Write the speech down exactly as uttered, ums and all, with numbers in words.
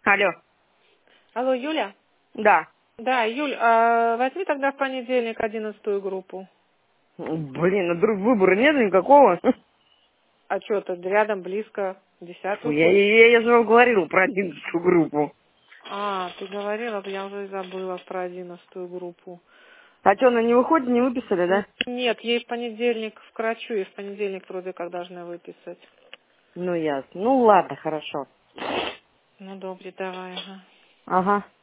Алло. Алло, Юля? Да. Да, Юль, а возьми тогда в понедельник одиннадцатую группу. Блин, а друг выбора нет никакого. А что, тут рядом, близко, Фу, десятую я, хочешь? я, я же вам говорил про одиннадцатую группу. А, ты говорила, я уже забыла про одиннадцатую группу. А что, она не выходит, не выписали, да? Нет, ей в понедельник в Крачу, и в понедельник вроде как должны выписать. Ну, ясно. Ну, ладно, хорошо. Ну, добре, давай, ага. Ага.